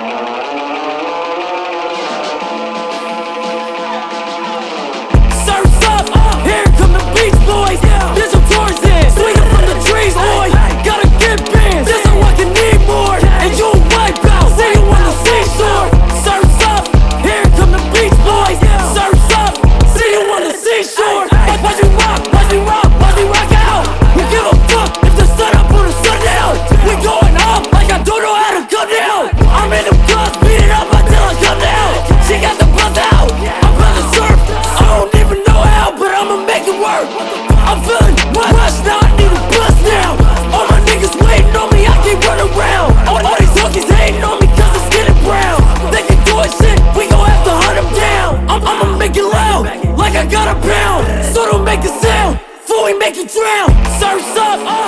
Surf's up, here come the Beach Boys. This a Tarzan, swinging from the trees, boy. Gotta get bands, this is what you need more. And you'll wipe out, see you on the seashore. Surf's up, here come the Beach Boys. Surf's up, see you on the seashore. Watch me rock, watch me rock, watch me rock out. We give a fuck if the sun up or the sun down. We going up like I don't know how to come down. I'm in the club, beat it up until I come down. She got the buzz out, I'm about to surf. I don't even know how, but I'ma make it work. I'm feeling rushed now, I need a bust now. All my niggas waiting on me, I can't run around. All these hookies hating on me cause it's getting brown. They can do it shit, we gon' have to hunt them down. I'ma make it loud, like I got a pound. So don't make a sound, before we make it drown. Surf's up,